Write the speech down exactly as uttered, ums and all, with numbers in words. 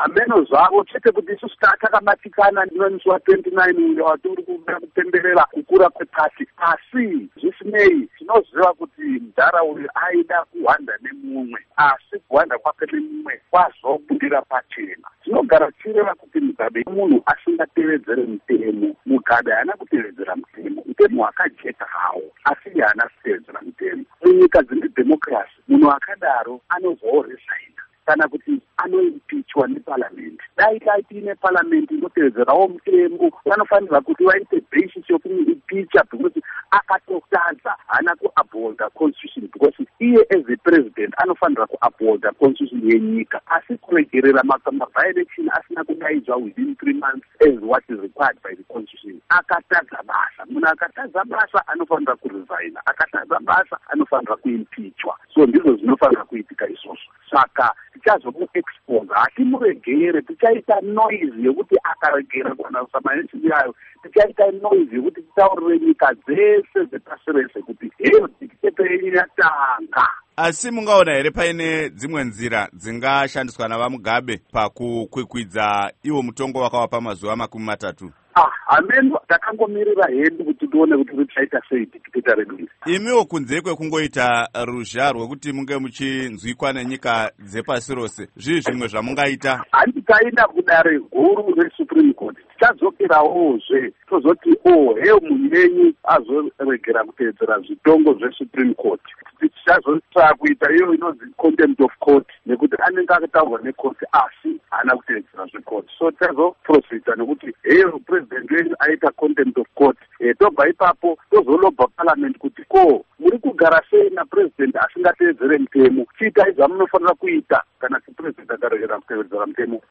hameno zvavo chete kuti isusu takamatikana ndinoniswa twenty-nine uyo watiri kuda kutenderera kukura kwepasi. Asi zvisinei tinoziva kuti Mudhara uyu aida kuhwanda nemumwe, asi kuhwanda kwake nemumwe kwazobudira pachena. Tinogara tichireva kuti Mugabe munhu asingatevedzere mutemo. Mugabe haana kutevedzera mutemo, mutemo wakajeka hawo, asi haana kutevedzera mutemo. Munyika dzine democracy munhu akadaro anozoresigna kana kuti anoimpichwa neparliament. Dai taiti ine parliament inotevedzerawo mutemo, vanofanirwa kuti vaite basis yokumuimpicha because akatotadza haana kuupholda constitution, because iye as a president anofanirwa kuupholda constitution yenyika, asi kuregerera maviolation asina kudaidzwa within three months as what is required by the constitution. Akatadza basa. Munhu akatadza basa anofanirwa kuresigna, akatadza basa anofanirwa kuimpichwa. So ndizvo zvinofanirwa kuitika izvozvo. Saka tichazomuexpose, hatimuregere, tichaita noise yekuti akaregera kana samaneshini yayo, tichaita noise yekuti titaurire nyika dzese dzepasi rese kuti heyo dikiteto yenyu yatanga. Asi mungaona here paine dzimwe nzira dzingashandiswa navaMugabe pakukwikwidza iwo mutongo wakawapa mazuva makumi matatu? Ah, hameno takangomirira hedu kuti tione kuti richaita sei dikiteta redu iri. Imiwo kunze kwekungoita ruzha rwekuti munge muchinzwikwa nenyika dzepasi rose, zvii zvimwe zvamungaita? Handikaenda kudare guru reSupreme Court. Tichadzokerawozve tozoti oh heyo munhu wenyu azoregera kutevedzera zvitongo zveSupreme Court. Tichazotsvaka kuita iyo inonzi contempt of court, nekuti anenge akataurwa necourt asi haana kutevedzera zvecourt. So tichazoprosita nekuti heyo president wenyu aita contempt of court. E, tobva ipapo tozolobva parliament kuti ko muri kugara sei napresident asingatevedzere mutemo, chiitai zvamunofanira kuita kana president akaregera kutevedzera mutemo.